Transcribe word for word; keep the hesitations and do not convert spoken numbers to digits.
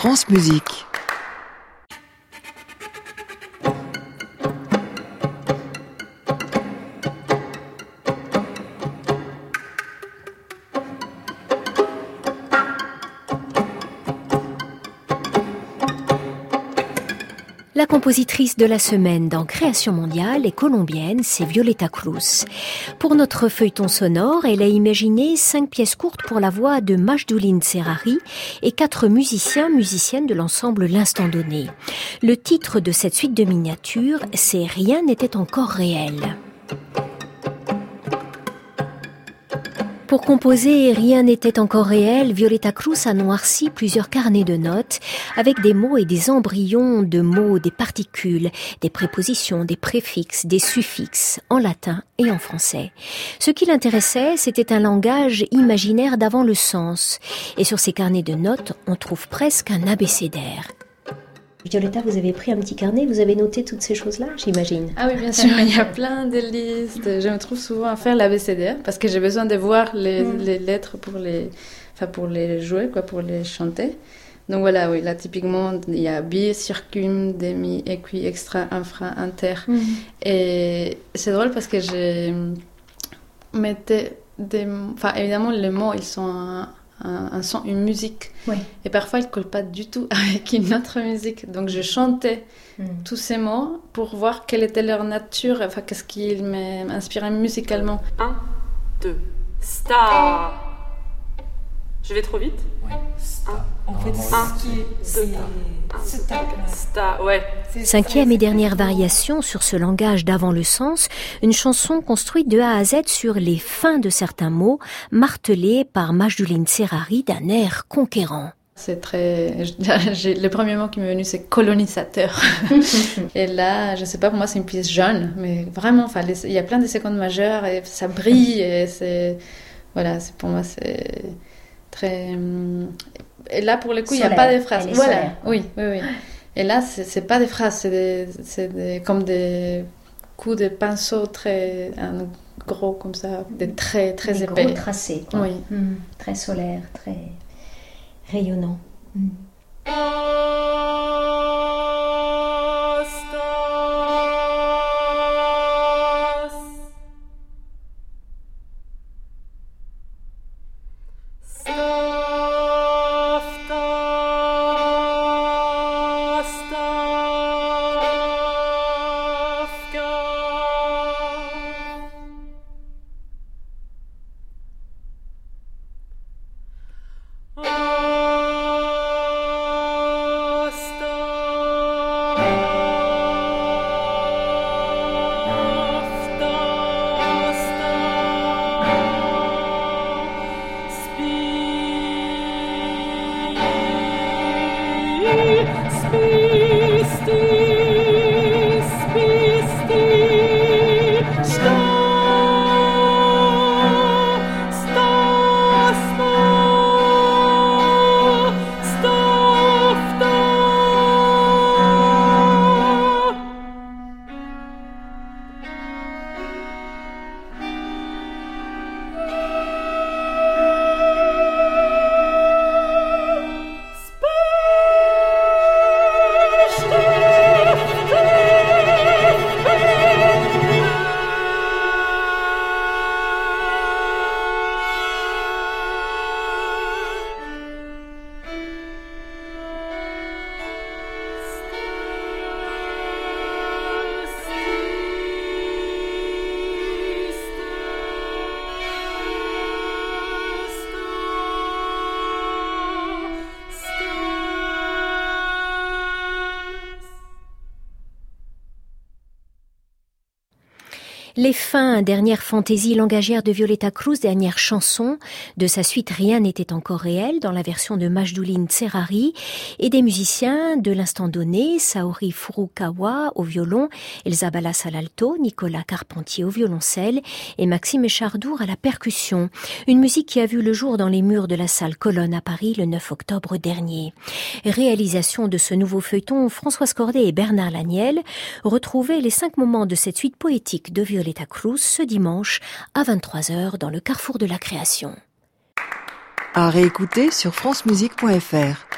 France Musique. La compositrice de la semaine dans Création mondiale est colombienne, c'est Violeta Cruz. Pour notre feuilleton sonore, elle a imaginé cinq pièces courtes pour la voix de Majdoulin Serrari et quatre musiciens, musiciennes de l'ensemble L'Instant Donné. Le titre de cette suite de miniatures, c'est Rien n'était encore réel. Pour composer Rien n'était encore réel, Violeta Cruz a noirci plusieurs carnets de notes avec des mots et des embryons de mots, des particules, des prépositions, des préfixes, des suffixes, en latin et en français. Ce qui l'intéressait, c'était un langage imaginaire d'avant le sens. Et sur ces carnets de notes, on trouve presque un abécédaire. Violeta, vous avez pris un petit carnet, vous avez noté toutes ces choses-là, j'imagine. Ah oui, bien sûr, il y a plein de listes. Je me trouve souvent à faire l'abécédaire parce que j'ai besoin de voir les, mm. les lettres pour les, enfin pour les jouer, quoi, pour les chanter. Donc voilà, oui, là typiquement, il y a bi, circum, demi, équi, extra, infra, inter. Mm. Et c'est drôle parce que j'ai mettais des... Enfin, évidemment, les mots, ils sont... Un, Un, un son, une musique. Oui. Et parfois, ils ne collent pas du tout avec une autre musique. Donc, je chantais mm. tous ces mots pour voir quelle était leur nature, enfin, qu'est-ce qui m'inspirait musicalement. Un, deux, star. Je vais trop vite? Oui, star. En fait, un, deux, star. Star, ouais. Cinquième et dernière variation sur ce langage d'avant le sens, une chanson construite de A à Z sur les fins de certains mots, martelée par Majdoulin Serrari d'un air conquérant. C'est très... J'ai... Le premier mot qui m'est venu, c'est colonisateur. Et là, je sais pas, pour moi, c'est une pièce jeune, mais vraiment, enfin, les... il y a plein de secondes majeures et ça brille et c'est... Voilà, c'est... pour moi, c'est très... Et là, pour le coup, il n'y a pas de phrases. Voilà, solaire. oui, oui, oui. Et là, c'est, c'est pas des phrases, c'est, des, c'est des, comme des coups de pinceau très un gros, comme ça, des traits très des épais. Gros tracés, quoi. Oui. Mmh. Très solaire, très rayonnant. Mmh. Les fins, dernière fantaisie langagière de Violeta Cruz, dernière chanson de sa suite Rien n'était encore réel dans la version de Majdoulin Serrari et des musiciens de l'Instant Donné, Saori Furukawa au violon, Elsa Balas à l'alto, Nicolas Carpentier au violoncelle et Maxime Echardour à la percussion. Une musique qui a vu le jour dans les murs de la salle Colonne à Paris le neuf octobre dernier. Réalisation de ce nouveau feuilleton, Françoise Cordet et Bernard Laniel. Retrouvez les cinq moments de cette suite poétique de Violeta Cruz ce dimanche à vingt-trois heures dans le Carrefour de la Création. À réécouter sur francemusique point f r.